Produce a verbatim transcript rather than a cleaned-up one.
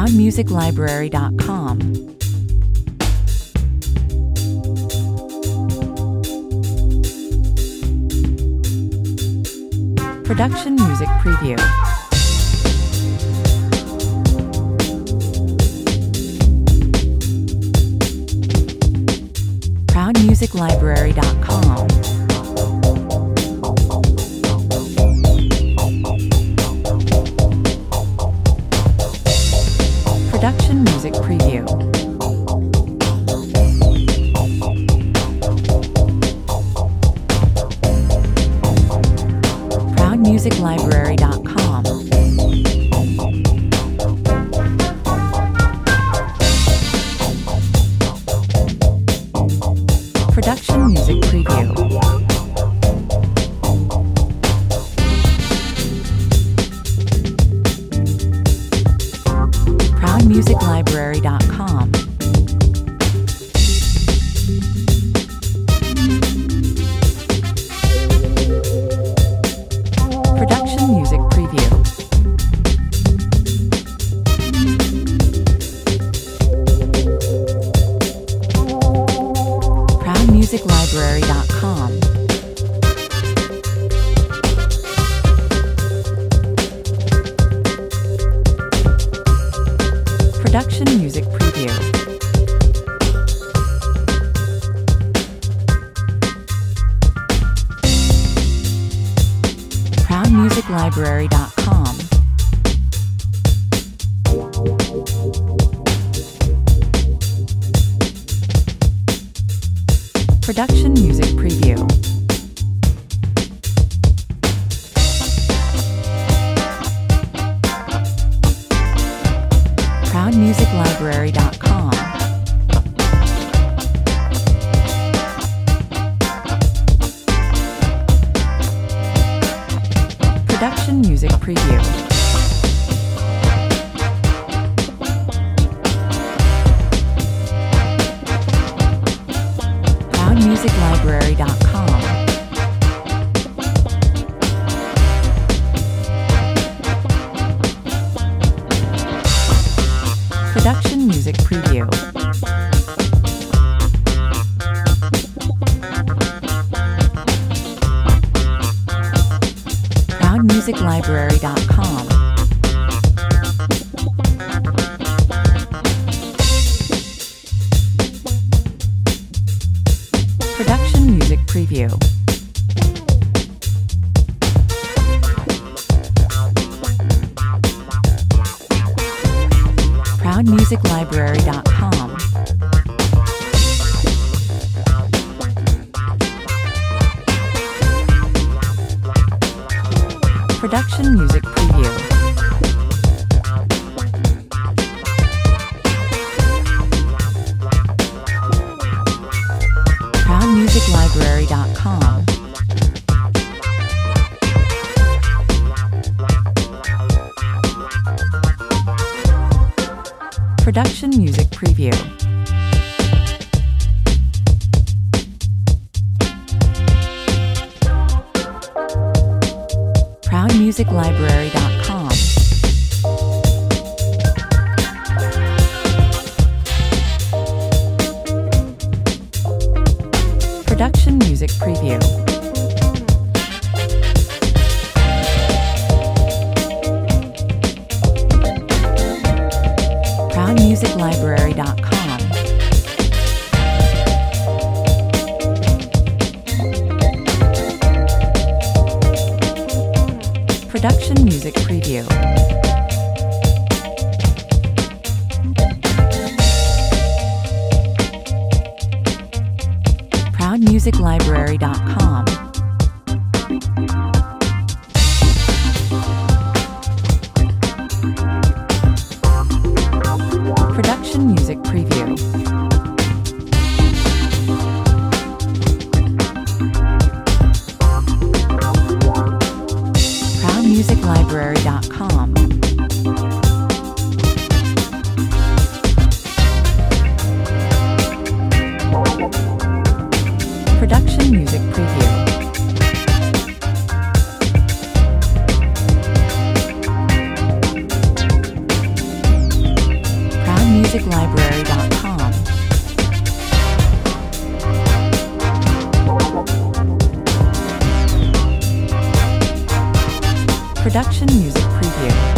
proud music library dot com. Production Music Preview. proud music library dot com. Production Music Preview. proud music library dot com. Production Music Preview. proud music library dot com. Production Music Preview. proud music library dot com. Production Music Preview. proud music library dot com. Production Music Preview. proud music library dot com. Production Music Preview. proud music library dot com. Production Music Preview. proud music library dot com. Production Music Preview. proud music library dot com. Production Music Preview. proud music library dot com. Production Music Preview. proud music library dot com. Production Music Preview. proud music library dot com. Production Music Preview. proud music library dot com. Production Music Preview. proud music library dot com. Production Music Preview. music library dot com. Production Music Preview.